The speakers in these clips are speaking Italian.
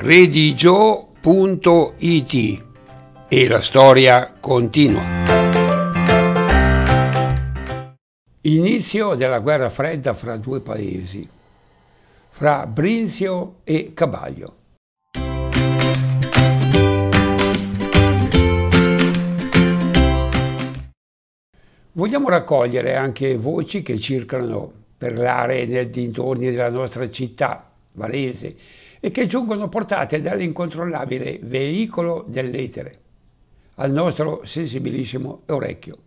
redigio.it e la storia continua. Inizio della guerra fredda fra due paesi, fra Brindisi e Cabiai. Vogliamo raccogliere anche voci che circolano per le aree nei dintorni della nostra città, Varese, e che giungono portate dall'incontrollabile veicolo dell'etere al nostro sensibilissimo orecchio.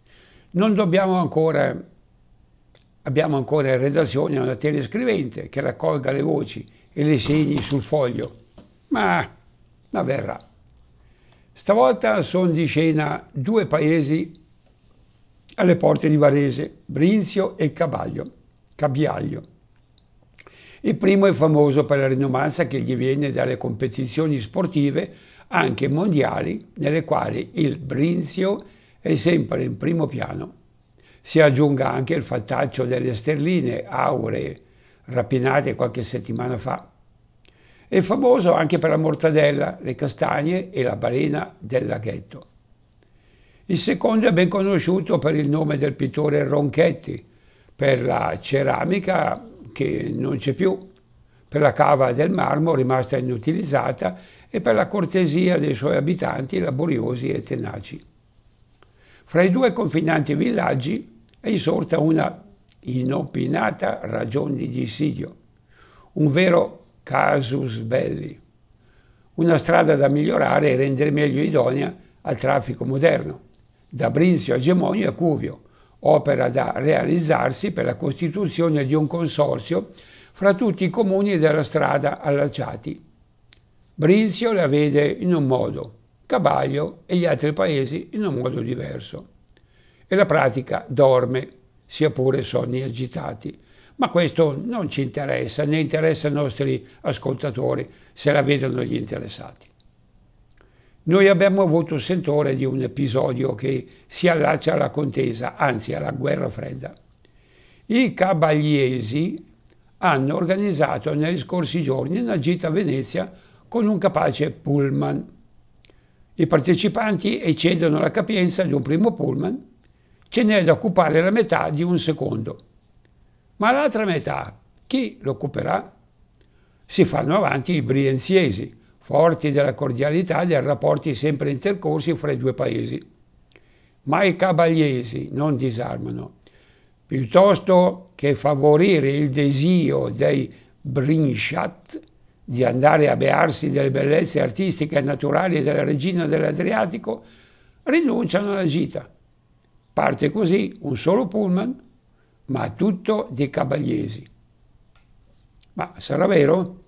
Abbiamo ancora in redazione una telescrivente che raccolga le voci e le segni sul foglio, ma verrà. Stavolta sono di scena due paesi alle porte di Varese, Brindisi e Cabiai. Il primo è famoso per la rinomanza che gli viene dalle competizioni sportive, anche mondiali, nelle quali il Brindisi è sempre in primo piano. Si aggiunga anche il fattaccio delle sterline auree rapinate qualche settimana fa. È famoso anche per la mortadella, le castagne e la balena del laghetto. Il secondo è ben conosciuto per il nome del pittore Ronchetti, per la ceramica che non c'è più, per la cava del marmo rimasta inutilizzata e per la cortesia dei suoi abitanti laboriosi e tenaci. Fra i due confinanti villaggi è insorta una inopinata ragion di dissidio, un vero casus belli, una strada da migliorare e rendere meglio idonea al traffico moderno, da Brindisi a Gemonio e Cuvio, opera da realizzarsi per la costituzione di un consorzio fra tutti i comuni della strada allacciati. Brindisi la vede in un modo, Cabiai e gli altri paesi in un modo diverso. E la pratica dorme, sia pure sonni agitati. Ma questo non ci interessa, né interessa ai nostri ascoltatori, se la vedono gli interessati. Noi abbiamo avuto sentore di un episodio che si allaccia alla contesa, anzi alla guerra fredda. I cabaiesi hanno organizzato negli scorsi giorni una gita a Venezia con un capace pullman. I partecipanti eccedono la capienza di un primo pullman, ce n'è da occupare la metà di un secondo. Ma l'altra metà, chi l'occuperà? Si fanno avanti i brienziesi, forti della cordialità e dei rapporti sempre intercorsi fra i due paesi. Ma i cabaiesi non disarmano. Piuttosto che favorire il desio dei brinsciat di andare a bearsi delle bellezze artistiche e naturali della regina dell'Adriatico, rinunciano alla gita. Parte così un solo pullman, ma tutto di cabaiesi. Ma sarà vero?